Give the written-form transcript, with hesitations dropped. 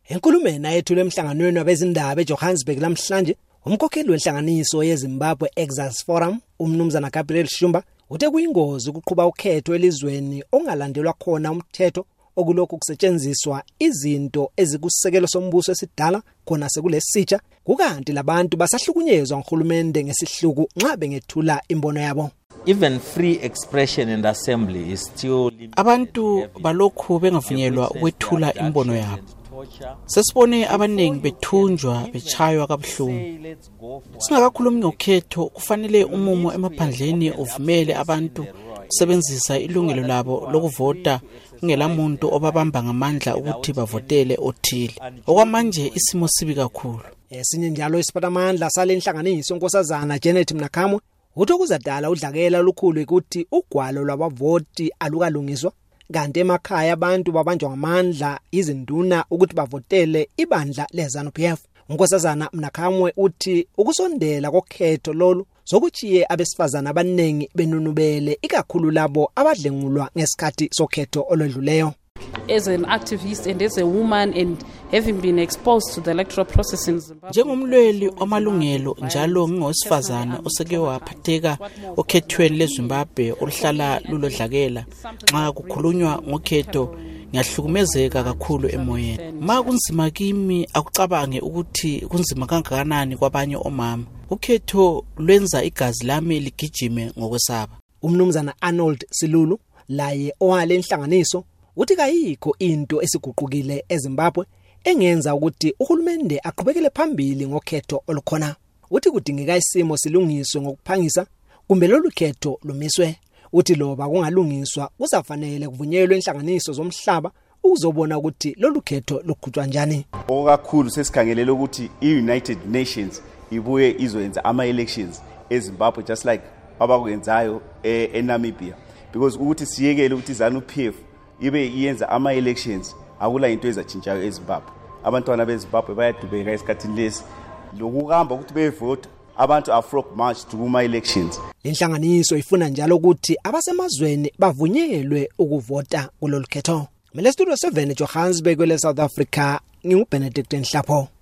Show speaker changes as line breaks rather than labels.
Enkulumeni ayethule emhlanganweni wabezindaba eJohannesburg namhlanje, umkhokheli wenhlanganiso yeZimbabwe Exas Forum, umnumzana Gabriel Shumba, uthe kuyingozi ukuqhuba ukhetho elizweni ongalandelwa khona umthetho okulokhu kusetshenziswa izinto ezikusekelo sombuso esidala khona sekulesitsha, kukanti labantu basahlukunyezwa ngohulumende ngesihluku nxa bengethula imbono yabo.
Even free expression and assembly is still
abantu balokhu bengavunyelwa ukwethula imbono yabo. Sesibone abaningi bethunjwa bechaywa kabuhlungu. Singakakhulumi ngokhetho, kufanele umumo emaphandleni uvumele abantu kusebenzisa ilungelo labo lokuvota ngelamuntu obabamba ngamandla ukuthi bavotele othile. Okwamanje isimo sibi kakhulu.
Esinye njalo isiphatamandla sale nhlanganiso unkosazana Janet Mnakhamwe uthe kuzadala udlakela olukhulu ukuthi ugwalo lwabavoti alukalungiswa, kanti emakhaya abantu babanjwa ngamandla izinduna ukuthi bavotele ibandla leZANU-PF. Unkosazana Mnakhamwe uthi ukusondela kokhetho lolu sokuchiye abesifazana abanengi benunubele ikakhulu labo abadlengulwa ngesikhathi sokhetho olwedluleyo.
As an activist and as a woman and having been exposed to the electoral process in Zimbabwe.
Njengomlweli wamalungelo njalo ngingowesifazana oseke waphatheka okhethweni leZimbabwe oluhlala lulodlakela, nxa kukhulunywa ngokhetho ngiyahlukumezeka kakhulu emoyeni. Ma kunzima kimi akucabange ukuthi kunzima kangakanani kwabanye omama. Ukhetho lwenza igazi lami ligijime ngokwesaba.
Umnumzana Arnold Silulu laye owale inhlanganiso uthi kayikho into esiguqukile eZimbabwe engenza ukuthi uhulumende aqhubekele phambili ngokhetho olukhona. Uthi kudingeka isimo silungiswe ngokuphangisa kumbe lolu khetho lumiswe. Uthi loba kungalungiswa kuzafanele kuvunyelwe inhlanganiso zomhlaba ukuzobona ukuthi lolu khetho luqhutshwa njani.
Okakhulu sesikhangelele ukuthi iUnited Nations ibuye izoyenza ama-elections eZimbabwe just like abakwenzayo eNamibia, because ukuthi siyekele ukuthi ZANU-PF ibe iyenza ama-elections akula into ezatshintshayo eZimbabwe. Abantwana beZimbabwe bayadubeka esikhathini lesi lokuhamba ukuthi bevota abantu afrok march to kuma-elections.
Inhlanganiso ifuna njalo ukuthi abasemazweni bavunyelwe ukuvota kulolu khetho. Studio 7 eJohannesburg, South Africa, nginguBenedict Nhlapho.